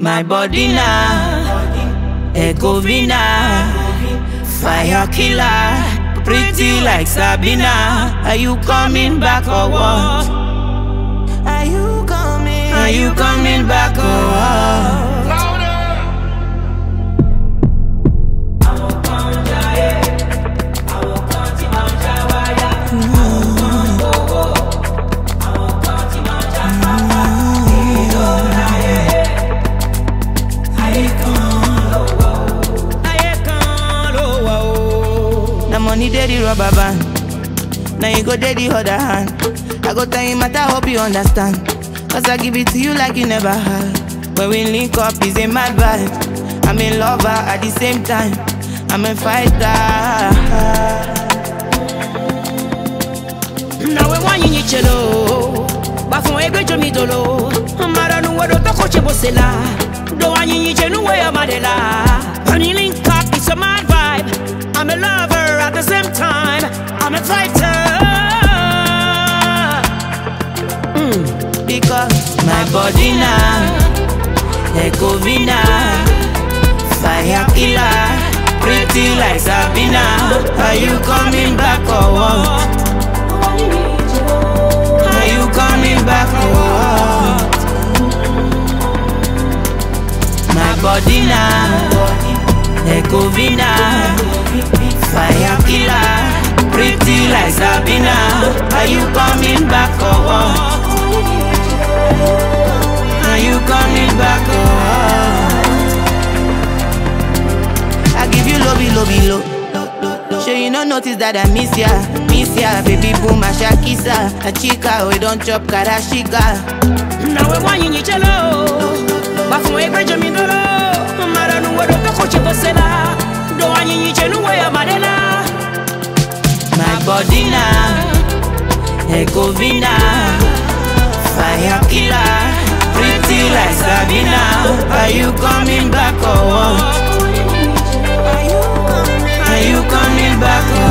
My body now, Ecovina, fire killer, pretty like Sabina. Are you coming back or what? Are you coming back or what? The money dey the rubber band, now you go dey the other hand. I go tell you matter, hope you understand, cause I give it to you like you never had. When we link up, it's a mad vibe. I'm a lover at the same time, I'm a fighter. Now we want you chelo, but from every to me dolo. Maranu wado toko chebo sela, do want you chenu we amadela. When we link up, it's a mad vibe. I'm a lover at the same time, I'm a fighter. Because my body now, Ecovina, fire killer, pretty like Sabina. Are you coming back or what? Are you coming back or what? My body now, Ecovina, fire killer, pretty like Sabina. Are you coming back or what? Are you coming back or what? I give you lobby, low. Sure you don't notice that I miss ya, baby boom, a shakisa, a chica, we don't chop karashika. Now we want you chelo, but from every to me dolo. Maranu wado toko chebo sela, do want you chenu we amadela. My body now, Ecovina, fire killer, pretty like Sabina. Are you coming back or what? Are you coming back or what?